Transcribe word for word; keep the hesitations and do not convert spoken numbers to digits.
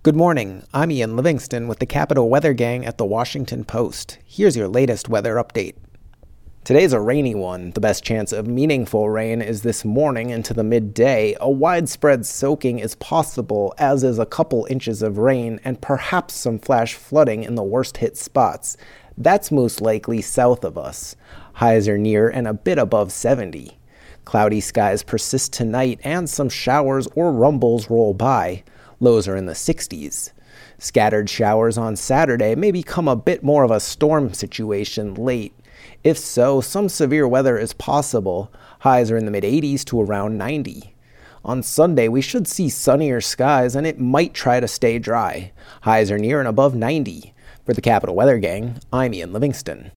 Good morning, I'm Ian Livingston with the Capital Weather Gang at the Washington Post. Here's your latest weather update. Today's a rainy one. The best chance of meaningful rain is this morning into the midday. A widespread soaking is possible, as is a couple inches of rain and perhaps some flash flooding in the worst hit spots. That's most likely south of us. Highs are near and a bit above seventy. Cloudy skies persist tonight and some showers or rumbles roll by. Lows are in the sixties. Scattered showers on Saturday may become a bit more of a storm situation late. If so, some severe weather is possible. Highs are in the mid-eighties to around ninety. On Sunday, we should see sunnier skies and it might try to stay dry. Highs are near and above ninety. For the Capital Weather Gang, I'm Ian Livingston.